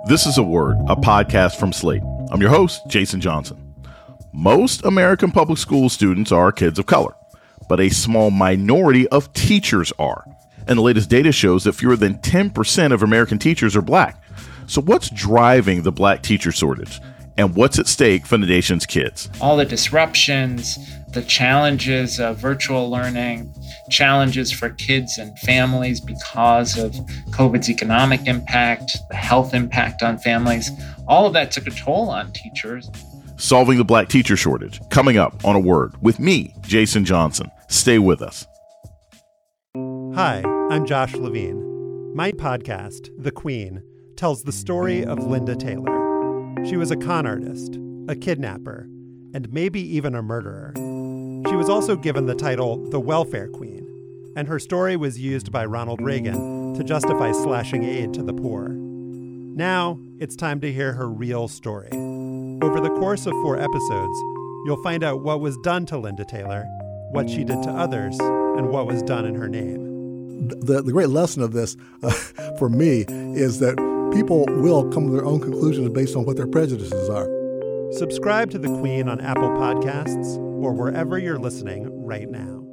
This is A Word, a podcast from Slate. I'm your host, Jason Johnson. Most American public school students are kids of color, but a small minority of teachers are. And the latest data shows that fewer than 10% of American teachers are black. So what's driving the black teacher shortage? And what's at stake for the nation's kids? All the disruptions, the challenges of virtual learning, challenges for kids and families because of COVID's economic impact, the health impact on families, all of that took a toll on teachers. Solving the black teacher shortage, coming up on A Word with me, Jason Johnson. Stay with us. Hi, I'm Josh Levine. My podcast, The Queen, tells the story of Linda Taylor. She was a con artist, a kidnapper, and maybe even a murderer. She was also given the title the Welfare Queen, and her story was used by Ronald Reagan to justify slashing aid to the poor. Now, it's time to hear her real story. Over the course of 4 episodes, you'll find out what was done to Linda Taylor, what she did to others, and what was done in her name. The great lesson of this, for me, is that people will come to their own conclusions based on what their prejudices are. Subscribe to The Queen on Apple Podcasts or wherever you're listening right now.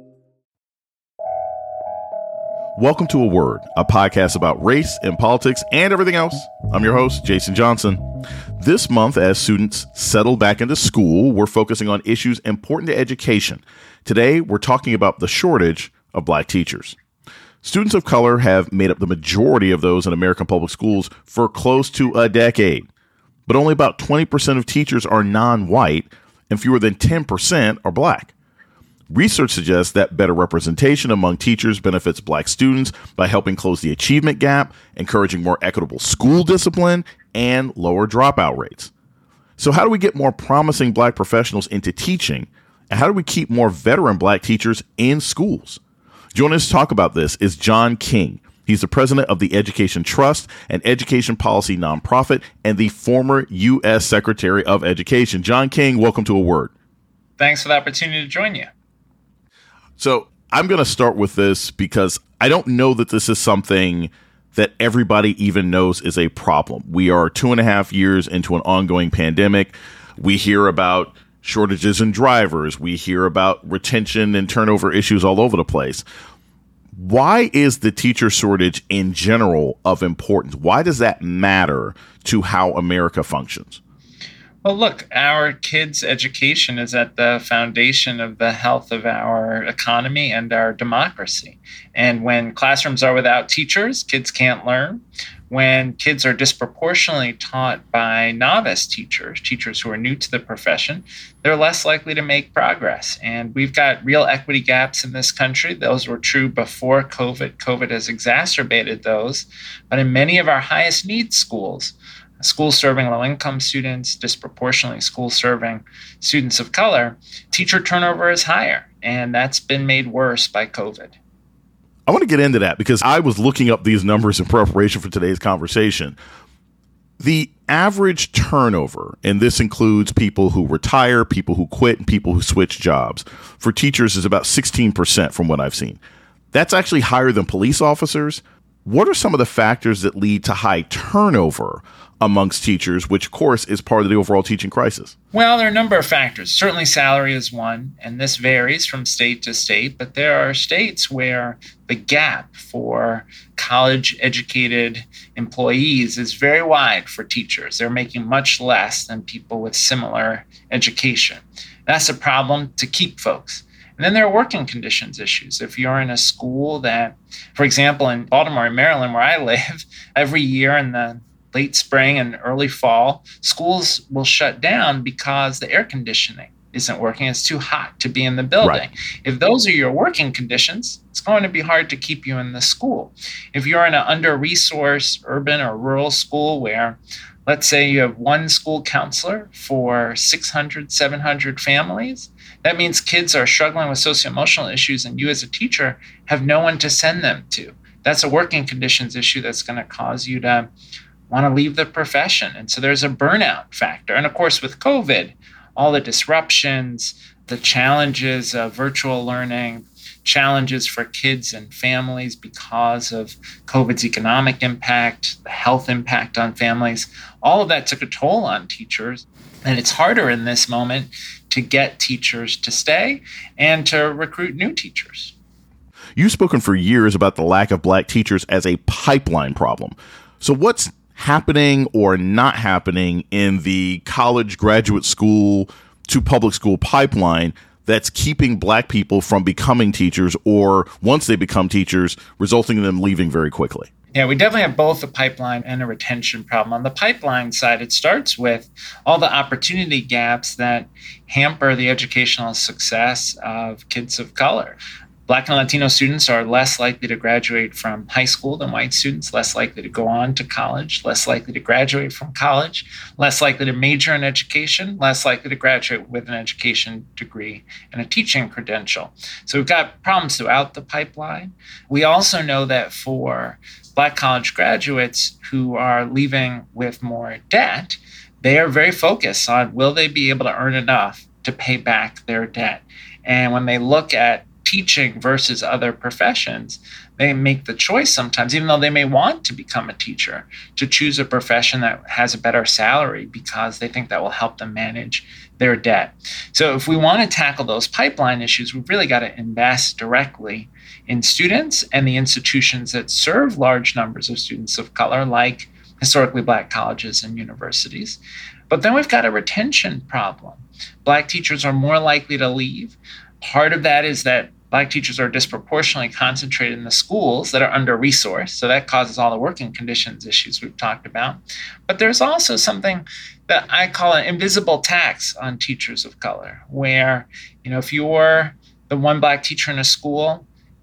Welcome to A Word, a podcast about race and politics and everything else. I'm your host, Jason Johnson. This month, as students settle back into school, we're focusing on issues important to education. Today, we're talking about the shortage of black teachers. Students of color have made up the majority of those in American public schools for close to a decade. But only about 20% of teachers are non-white, and fewer than 10% are black. Research suggests that better representation among teachers benefits black students by helping close the achievement gap, encouraging more equitable school discipline, and lower dropout rates. So how do we get more promising black professionals into teaching? And how do we keep more veteran black teachers in schools? Joining us to talk about this is John King. He's the president of the Education Trust, an education policy nonprofit, and the former U.S. Secretary of Education. John King, welcome to A Word. Thanks for the opportunity to join you. So I'm going to start with this because I don't know that this is something that everybody even knows is a problem. We are 2.5 years into an ongoing pandemic. We hear about shortages in drivers. We hear about retention and turnover issues all over the place. Why is the teacher shortage in general of importance? Why does that matter to how America functions? Well, look, our kids' education is at the foundation of the health of our economy and our democracy. And when classrooms are without teachers, kids can't learn. When kids are disproportionately taught by novice teachers who are new to the profession, they're less likely to make progress. And we've got real equity gaps in this country. Those were true before COVID. COVID has exacerbated those. But in many of our highest need schools serving low-income students, disproportionately schools serving students of color, teacher turnover is higher. And that's been made worse by COVID. I want to get into that because I was looking up these numbers in preparation for today's conversation. The average turnover, and this includes people who retire, people who quit, and people who switch jobs, for teachers is about 16% from what I've seen. That's actually higher than police officers. What are some of the factors that lead to high turnover amongst teachers, which, of course, is part of the overall teaching crisis? Well, there are a number of factors. Certainly salary is one, and this varies from state to state, but there are states where the gap for college-educated employees is very wide for teachers. They're making much less than people with similar education. That's a problem to keep folks. And then there are working conditions issues. If you're in a school that, for example, in Baltimore and Maryland, where I live, every year in the late spring and early fall, schools will shut down because the air conditioning isn't working. It's too hot to be in the building. Right. If those are your working conditions, it's going to be hard to keep you in the school. If you're in an under-resourced urban or rural school where, let's say you have one school counselor for 600, 700 families, that means kids are struggling with socio-emotional issues and you as a teacher have no one to send them to. That's a working conditions issue that's going to cause you to want to leave the profession. And so there's a burnout factor. And of course, with COVID, all the disruptions, the challenges of virtual learning, challenges for kids and families because of COVID's economic impact, the health impact on families. All of that took a toll on teachers. And it's harder in this moment to get teachers to stay and to recruit new teachers. You've spoken for years about the lack of Black teachers as a pipeline problem. So what's happening or not happening in the college, graduate school to public school pipeline that's keeping Black people from becoming teachers, or once they become teachers, resulting in them leaving very quickly? Yeah, we definitely have both a pipeline and a retention problem. On the pipeline side, it starts with all the opportunity gaps that hamper the educational success of kids of color. Black and Latino students are less likely to graduate from high school than white students, less likely to go on to college, less likely to graduate from college, less likely to major in education, less likely to graduate with an education degree and a teaching credential. So we've got problems throughout the pipeline. We also know that for Black college graduates who are leaving with more debt, they are very focused on will they be able to earn enough to pay back their debt. And when they look at teaching versus other professions, they make the choice sometimes, even though they may want to become a teacher, to choose a profession that has a better salary because they think that will help them manage their debt. So if we want to tackle those pipeline issues, we've really got to invest directly in students and the institutions that serve large numbers of students of color, like historically Black colleges and universities. But then we've got a retention problem. Black teachers are more likely to leave. Part of that is that Black teachers are disproportionately concentrated in the schools that are under-resourced, so that causes all the working conditions issues we've talked about. But there's also something that I call an invisible tax on teachers of color, where, if you're the one Black teacher in a school,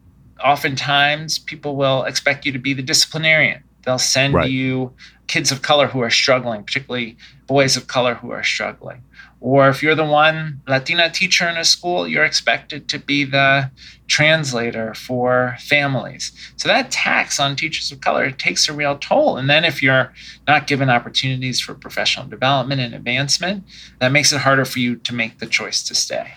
oftentimes people will expect you to be the disciplinarian. They'll send you kids of color who are struggling, particularly boys of color who are struggling. Or if you're the one Latina teacher in a school, you're expected to be the translator for families. So that tax on teachers of color takes a real toll. And then if you're not given opportunities for professional development and advancement, that makes it harder for you to make the choice to stay.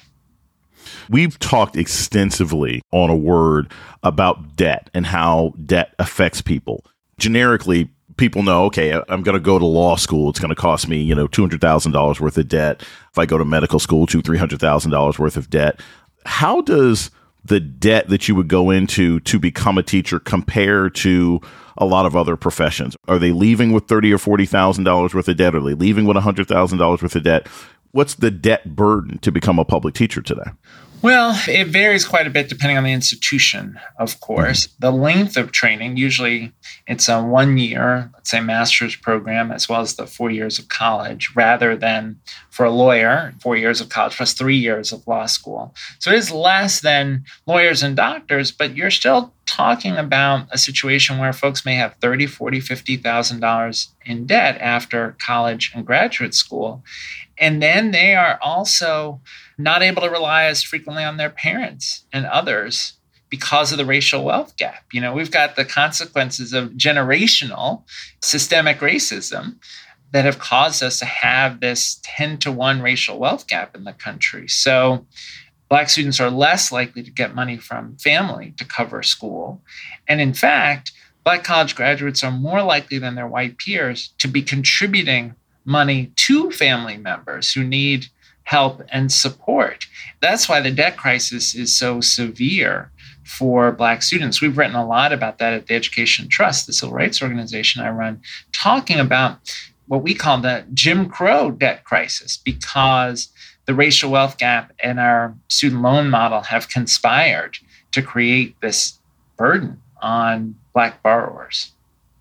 We've talked extensively on A Word about debt and how debt affects people. Generically, people know, okay, I'm going to go to law school. It's going to cost me, $200,000 worth of debt. If I go to medical school, $300,000 worth of debt. How does the debt that you would go into to become a teacher compare to a lot of other professions? Are they leaving with $30,000 or $40,000 worth of debt? Are they leaving with $100,000 worth of debt? What's the debt burden to become a public teacher today? Well, it varies quite a bit depending on the institution, of course. The length of training, usually it's a 1 year, let's say master's program, as well as the 4 years of college, rather than for a lawyer, 4 years of college plus 3 years of law school. So it is less than lawyers and doctors, but you're still talking about a situation where folks may have $30,000, $40,000, $50,000 in debt after college and graduate school. And then they are also not able to rely as frequently on their parents and others because of the racial wealth gap. We've got the consequences of generational systemic racism that have caused us to have this 10-to-1 racial wealth gap in the country. So Black students are less likely to get money from family to cover school. And in fact, Black college graduates are more likely than their white peers to be contributing money to family members who need help and support. That's why the debt crisis is so severe for Black students. We've written a lot about that at the Education Trust, the civil rights organization I run, talking about what we call the Jim Crow debt crisis, because the racial wealth gap and our student loan model have conspired to create this burden on Black borrowers.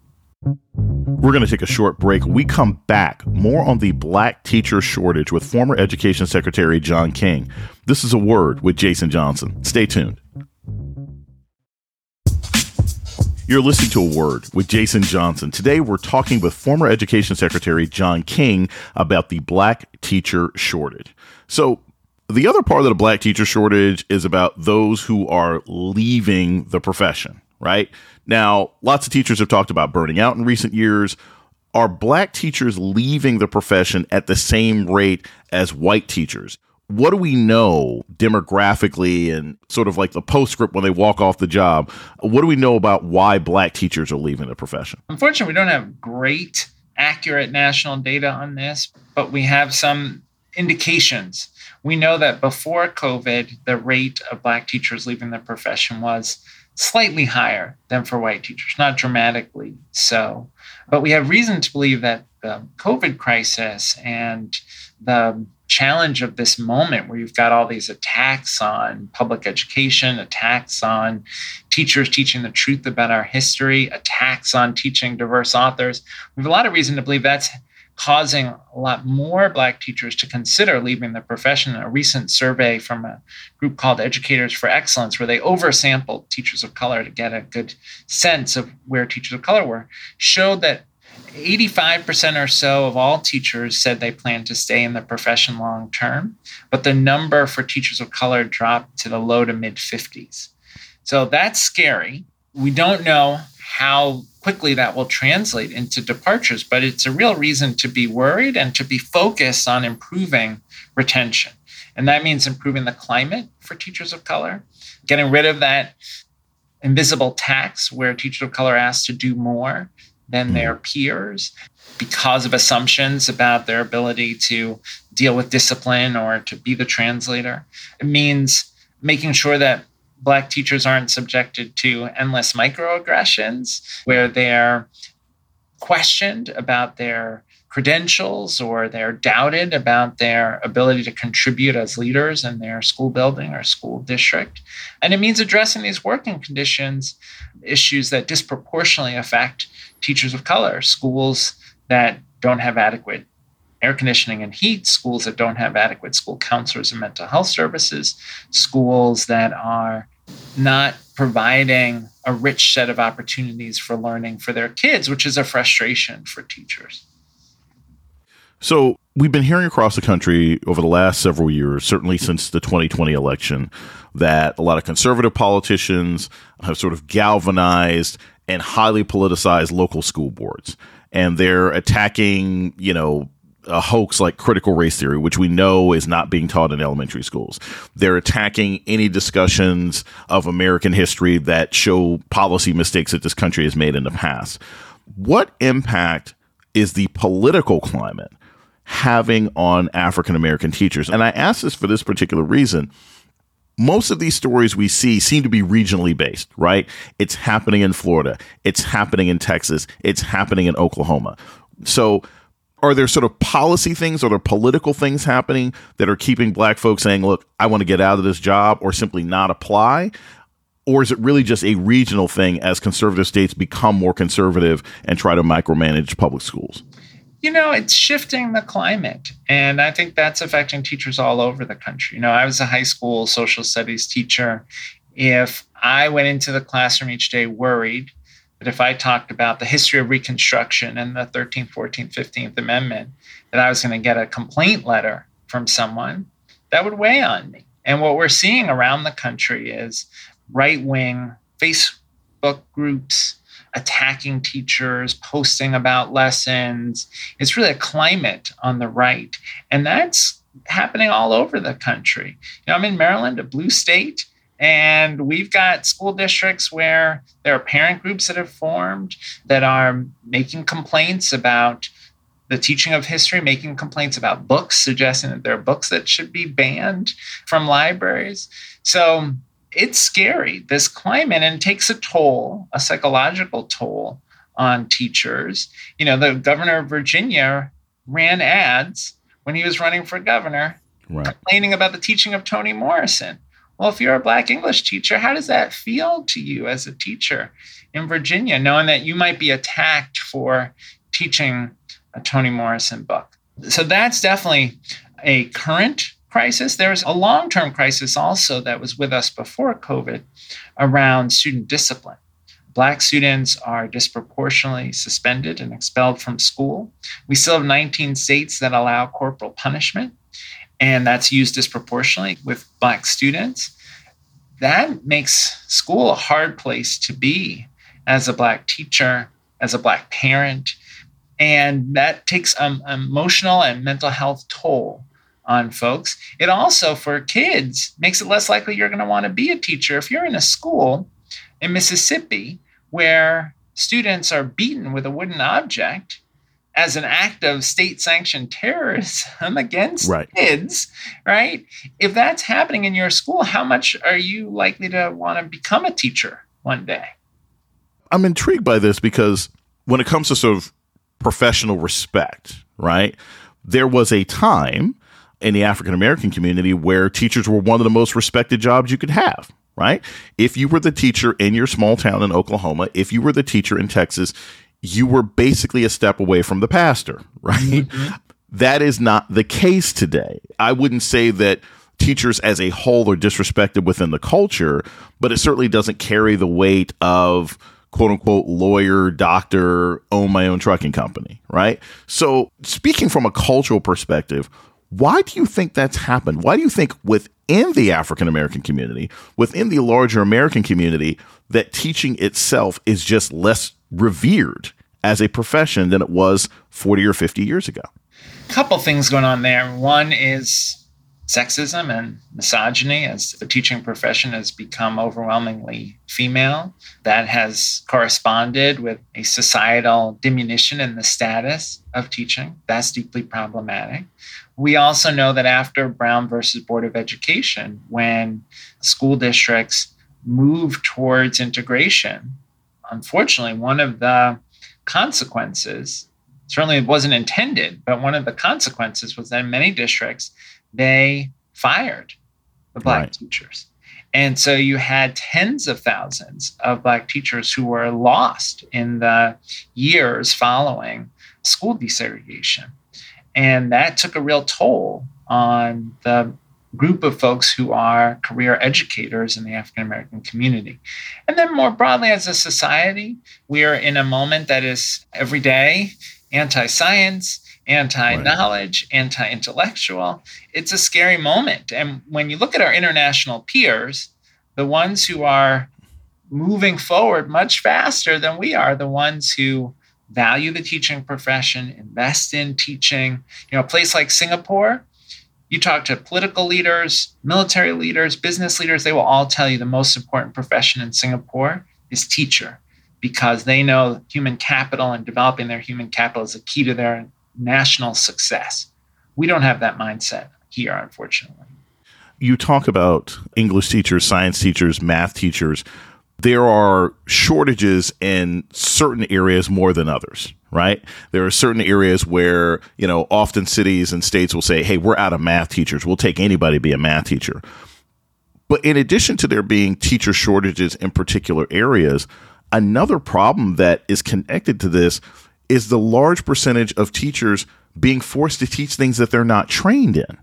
We're going to take a short break. When we come back, more on the Black teacher shortage with former Education Secretary John King. This is A Word with Jason Johnson. Stay tuned. You're listening to A Word with Jason Johnson. Today, we're talking with former Education Secretary John King about the Black teacher shortage. So the other part of the Black teacher shortage is about those who are leaving the profession, right? Now, lots of teachers have talked about burning out in recent years. Are Black teachers leaving the profession at the same rate as white teachers? what do we know demographically and sort of like the postscript when they walk off the job? What do we know about why Black teachers are leaving the profession? Unfortunately, we don't have great, accurate national data on this, but we have some indications. We know that before COVID, the rate of Black teachers leaving the profession was slightly higher than for white teachers, not dramatically so. But we have reason to believe that the COVID crisis and the challenge of this moment where you've got all these attacks on public education, attacks on teachers teaching the truth about our history, attacks on teaching diverse authors, we have a lot of reason to believe that's causing a lot more Black teachers to consider leaving the profession. A recent survey from a group called Educators for Excellence, where they oversampled teachers of color to get a good sense of where teachers of color were, showed that 85% or so of all teachers said they plan to stay in the profession long term, but the number for teachers of color dropped to the low to mid 50s. So that's scary. We don't know how quickly that will translate into departures, but it's a real reason to be worried and to be focused on improving retention. And that means improving the climate for teachers of color, getting rid of that invisible tax where teachers of color are asked to do more than their peers because of assumptions about their ability to deal with discipline or to be the translator. It means making sure that Black teachers aren't subjected to endless microaggressions where they're questioned about their credentials or they're doubted about their ability to contribute as leaders in their school building or school district. And it means addressing these working conditions issues that disproportionately affect teachers of color, schools that don't have adequate air conditioning and heat, schools that don't have adequate school counselors and mental health services, schools that are not providing a rich set of opportunities for learning for their kids, which is a frustration for teachers. So we've been hearing across the country over the last several years, certainly since the 2020 election, that a lot of conservative politicians have sort of galvanized and highly politicized local school boards. And they're attacking, a hoax like critical race theory, which we know is not being taught in elementary schools. They're attacking any discussions of American history that show policy mistakes that this country has made in the past. What impact is the political climate having on African American teachers? And I ask this for this particular reason. Most of these stories we see seem to be regionally based, right? It's happening in Florida. It's happening in Texas. It's happening in Oklahoma. So are there sort of policy things, are there political things happening that are keeping Black folks saying, look, I want to get out of this job or simply not apply? Or is it really just a regional thing as conservative states become more conservative and try to micromanage public schools? It's shifting the climate. And I think that's affecting teachers all over the country. I was a high school social studies teacher. If I went into the classroom each day worried that if I talked about the history of Reconstruction and the 13th, 14th, 15th Amendment, that I was going to get a complaint letter from someone, that would weigh on me. And what we're seeing around the country is right-wing Facebook groups attacking teachers, posting about lessons. It's really a climate on the right. And that's happening all over the country. I'm in Maryland, a blue state, and we've got school districts where there are parent groups that have formed that are making complaints about the teaching of history, making complaints about books, suggesting that there are books that should be banned from libraries. So it's scary, this climate, and it takes a toll, a psychological toll on teachers. The governor of Virginia ran ads when he was running for governor, right, complaining about the teaching of Toni Morrison. Well, if you're a Black English teacher, how does that feel to you as a teacher in Virginia, knowing that you might be attacked for teaching a Toni Morrison book? So that's definitely a current crisis. There's a long-term crisis also that was with us before COVID around student discipline. Black students are disproportionately suspended and expelled from school. We still have 19 states that allow corporal punishment, and that's used disproportionately with Black students. That makes school a hard place to be as a Black teacher, as a Black parent, and that takes an emotional and mental health toll on folks. It also, for kids, makes it less likely you're going to want to be a teacher. If you're in a school in Mississippi where students are beaten with a wooden object as an act of state-sanctioned terrorism against kids, right? If that's happening in your school, how much are you likely to want to become a teacher one day? I'm intrigued by this because when it comes to sort of professional respect, right, there was a time in the African-American community where teachers were one of the most respected jobs you could have, right? If you were the teacher in your small town in Oklahoma, if you were the teacher in Texas, you were basically a step away from the pastor, right? Mm-hmm. That is not the case today. I wouldn't say that teachers as a whole are disrespected within the culture, but it certainly doesn't carry the weight of quote unquote lawyer, doctor, own my own trucking company, right? So speaking from a cultural perspective, why do you think that's happened? Why do you think within the African-American community, within the larger American community, that teaching itself is just less revered as a profession than it was 40 or 50 years ago? A couple things going on there. One is sexism and misogyny, as the teaching profession has become overwhelmingly female. That has corresponded with a societal diminution in the status of teaching. That's deeply problematic. We also know that after Brown versus Board of Education, when school districts moved towards integration, unfortunately, one of the consequences, certainly it wasn't intended, but one of the consequences was that in many districts, they fired the Black teachers. And so you had tens of thousands of Black teachers who were lost in the years following school desegregation. And that took a real toll on the group of folks who are career educators in the African-American community. And then more broadly as a society, we are in a moment that is every day anti-science, anti-knowledge, anti-intellectual. It's a scary moment. And when you look at our international peers, the ones who are moving forward much faster than we are, the ones who value the teaching profession, invest in teaching, a place like Singapore, you talk to political leaders, military leaders, business leaders, they will all tell you the most important profession in Singapore is teacher, because they know human capital and developing their human capital is a key to their national success. We don't have that mindset here, unfortunately. You talk about English teachers, science teachers, math teachers. There are shortages in certain areas more than others, right? There are certain areas where, often cities and states will say, hey, we're out of math teachers. We'll take anybody to be a math teacher. But in addition to there being teacher shortages in particular areas, another problem that is connected to this is the large percentage of teachers being forced to teach things that they're not trained in.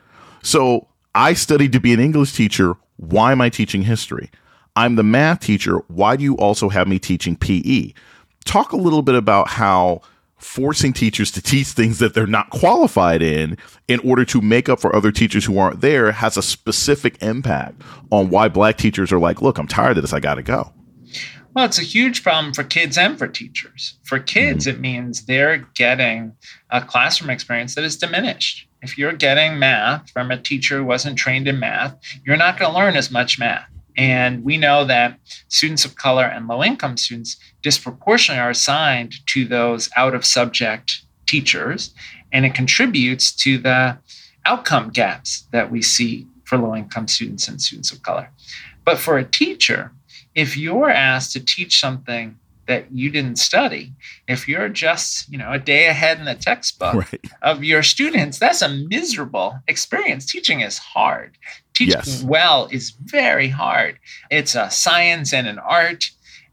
So I studied to be an English teacher. Why am I teaching history? I'm the math teacher. Why do you also have me teaching PE? Talk a little bit about how forcing teachers to teach things that they're not qualified in order to make up for other teachers who aren't there has a specific impact on why Black teachers are like, look, I'm tired of this. I got to go. Well, it's a huge problem for kids and for teachers. For kids, it means they're getting a classroom experience that is diminished. If you're getting math from a teacher who wasn't trained in math, you're not going to learn as much math. And we know that students of color and low-income students disproportionately are assigned to those out-of-subject teachers, and it contributes to the outcome gaps that we see for low-income students and students of color. But for a teacher, if you're asked to teach something that you didn't study, if you're just, a day ahead in the textbook of your students, that's a miserable experience. Teaching is hard. Teaching well is very hard. It's a science and an art.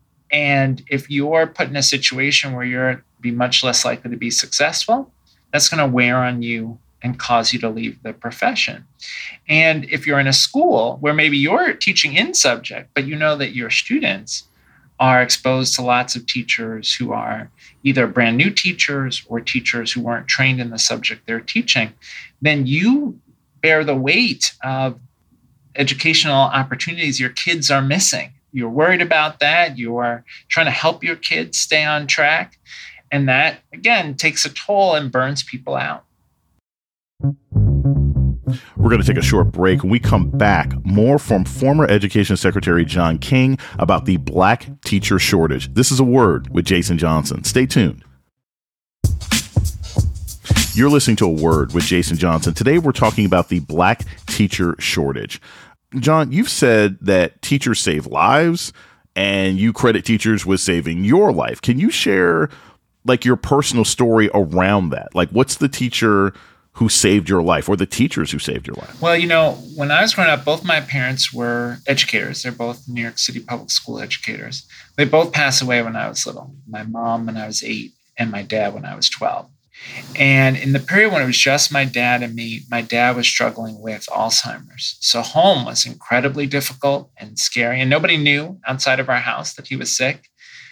And if you're put in a situation where you're be much less likely to be successful, that's going to wear on you and cause you to leave the profession. And if you're in a school where maybe you're teaching in subject, but you know that your students are exposed to lots of teachers who are either brand new teachers or teachers who weren't trained in the subject they're teaching, then you bear the weight of educational opportunities your kids are missing. You're worried about that. You're trying to help your kids stay on track. And that, again, takes a toll and burns people out. We're going to take a short break. When we come back, more from former Education Secretary John King about the black teacher shortage. This is A Word with Jason Johnson. Stay tuned. You're listening to A Word with Jason Johnson. Today, we're talking about the black teacher shortage. John, you've said that teachers save lives, and you credit teachers with saving your life. Can you share like your personal story around that? Like, what's the teacher who saved your life, or the teachers who saved your life? Well, when I was growing up, both my parents were educators. They're both New York City public school educators. They both passed away when I was little. My mom when I was 8 and my dad when I was 12. And in the period when it was just my dad and me, my dad was struggling with Alzheimer's. So home was incredibly difficult and scary. And nobody knew outside of our house that he was sick.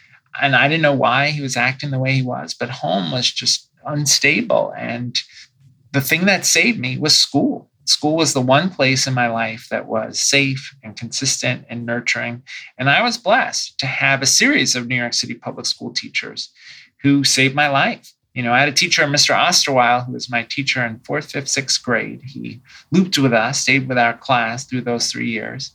And I didn't know why he was acting the way he was. But home was just unstable. And the thing that saved me was school. School was the one place in my life that was safe and consistent and nurturing. And I was blessed to have a series of New York City public school teachers who saved my life. I had a teacher, Mr. Osterweil, who was my teacher in 4th, 5th, 6th grade. He looped with us, stayed with our class through those 3 years.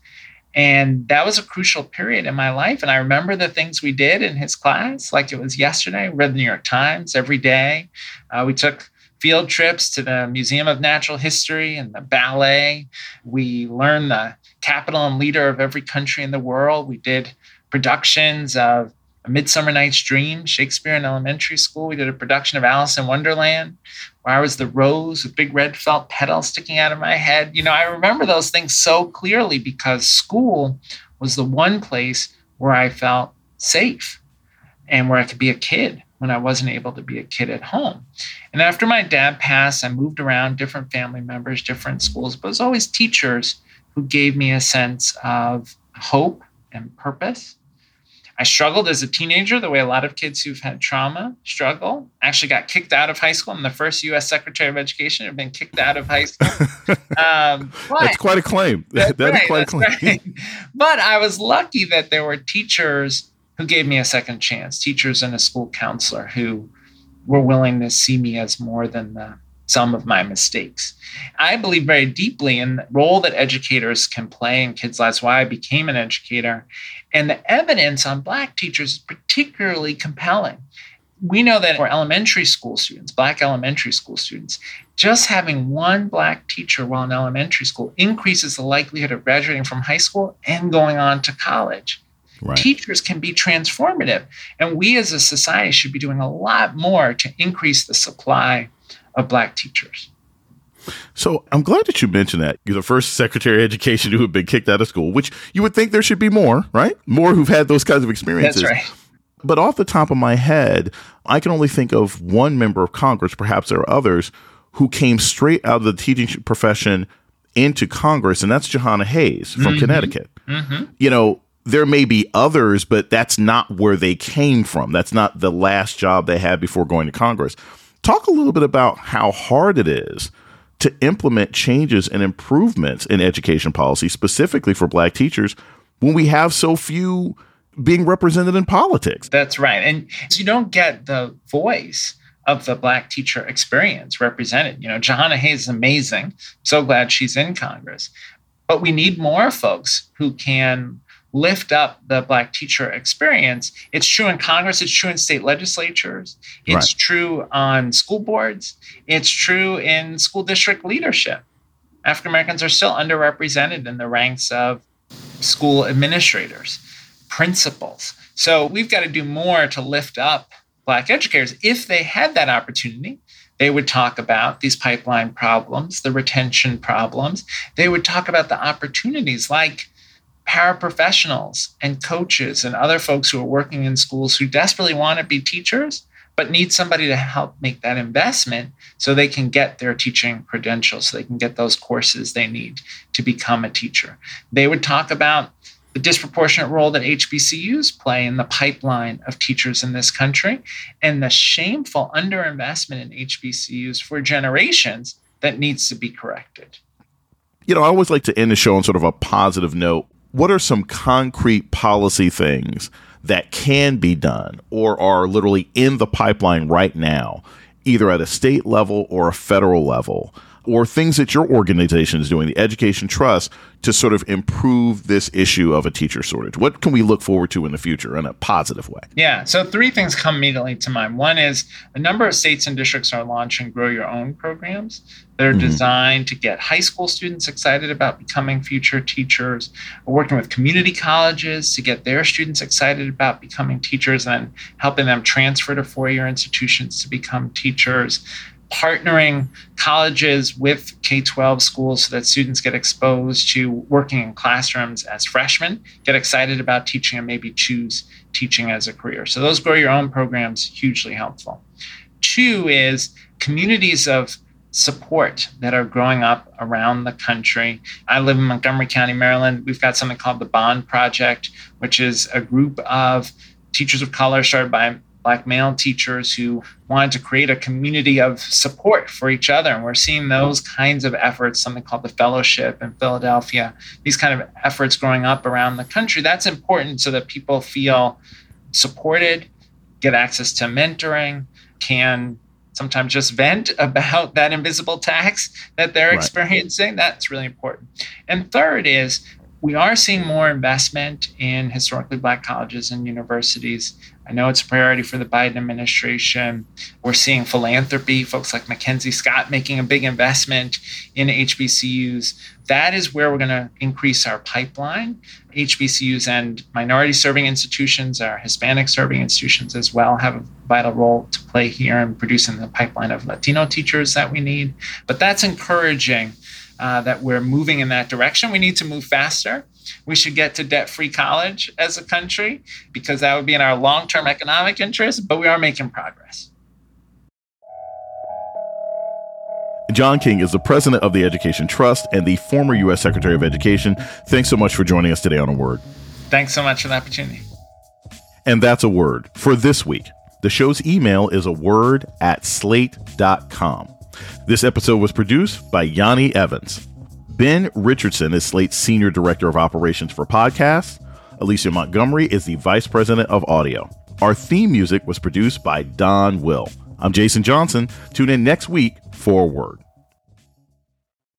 And that was a crucial period in my life. And I remember the things we did in his class like it was yesterday. We read the New York Times every day. We took field trips to the Museum of Natural History and the ballet. We learned the capital and leader of every country in the world. We did productions of A Midsummer Night's Dream, Shakespeare in elementary school. We did a production of Alice in Wonderland, where I was the rose with big red felt petals sticking out of my head. I remember those things so clearly because school was the one place where I felt safe and where I could be a kid when I wasn't able to be a kid at home. And after my dad passed, I moved around different family members, different schools, but it was always teachers who gave me a sense of hope and purpose. I struggled as a teenager the way a lot of kids who've had trauma struggle. I actually got kicked out of high school. I'm the first U.S. Secretary of Education to have been kicked out of high school. That's quite a claim. That is quite a claim. Right. But I was lucky that there were teachers who gave me a second chance, teachers and a school counselor who were willing to see me as more than the sum of my mistakes. I believe very deeply in the role that educators can play in kids' lives, why I became an educator. And the evidence on Black teachers is particularly compelling. We know that for elementary school students, Black elementary school students, just having one Black teacher while in elementary school increases the likelihood of graduating from high school and going on to college. Right. Teachers can be transformative. And we as a society should be doing a lot more to increase the supply of Black teachers. So I'm glad that you mentioned that. You're the first Secretary of Education who have been kicked out of school, which you would think there should be more, right? More who've had those kinds of experiences. That's right. But off the top of my head, I can only think of one member of Congress, perhaps there are others, who came straight out of the teaching profession into Congress, and that's Jahana Hayes from Connecticut. Mm-hmm. There may be others, but that's not where they came from. That's not the last job they had before going to Congress. Talk a little bit about how hard it is to implement changes and improvements in education policy, specifically for Black teachers, when we have so few being represented in politics. That's right. And you don't get the voice of the Black teacher experience represented. Jahana Hayes is amazing. So glad she's in Congress. But we need more folks who can lift up the Black teacher experience. It's true in Congress. It's true in state legislatures. It's true on school boards. It's true in school district leadership. African Americans are still underrepresented in the ranks of school administrators, principals. So we've got to do more to lift up Black educators. If they had that opportunity, they would talk about these pipeline problems, the retention problems. They would talk about the opportunities like paraprofessionals and coaches and other folks who are working in schools who desperately want to be teachers, but need somebody to help make that investment so they can get their teaching credentials, so they can get those courses they need to become a teacher. They would talk about the disproportionate role that HBCUs play in the pipeline of teachers in this country and the shameful underinvestment in HBCUs for generations that needs to be corrected. I always like to end the show on sort of a positive note. What are some concrete policy things that can be done or are literally in the pipeline right now, either at a state level or a federal level, or things that your organization is doing, the Education Trust, to sort of improve this issue of a teacher shortage? What can we look forward to in the future in a positive way? Yeah, so 3 things come immediately to mind. One is a number of states and districts are launching Grow Your Own programs that are designed to get high school students excited about becoming future teachers. We're working with community colleges to get their students excited about becoming teachers and helping them transfer to four-year institutions to become teachers. Partnering colleges with K-12 schools so that students get exposed to working in classrooms as freshmen, get excited about teaching, and maybe choose teaching as a career. So those Grow Your Own programs, hugely helpful. 2 is communities of support that are growing up around the country. I live in Montgomery County, Maryland. We've got something called the Bond Project, which is a group of teachers of color started by Black male teachers who wanted to create a community of support for each other. And we're seeing those kinds of efforts, something called the Fellowship in Philadelphia, these kind of efforts growing up around the country. That's important so that people feel supported, get access to mentoring, can sometimes just vent about that invisible tax that they're experiencing. That's really important. And third is we are seeing more investment in historically Black colleges and universities. I know it's a priority for the Biden administration. We're seeing philanthropy, folks like Mackenzie Scott making a big investment in HBCUs. That is where we're going to increase our pipeline. HBCUs and minority-serving institutions, our Hispanic-serving institutions as well, have a vital role to play here in producing the pipeline of Latino teachers that we need. But that's encouraging that we're moving in that direction. We need to move faster. We should get to debt-free college as a country because that would be in our long-term economic interest, but we are making progress. John King is the president of the Education Trust and the former U.S. Secretary of Education. Thanks so much for joining us today on A Word. Thanks so much for the opportunity. And that's A Word for this week. The show's email is aword@slate.com. This episode was produced by Yanni Evans. Ben Richardson is Slate's Senior Director of Operations for Podcasts. Alicia Montgomery is the Vice President of Audio. Our theme music was produced by Don Will. I'm Jason Johnson. Tune in next week for A Word.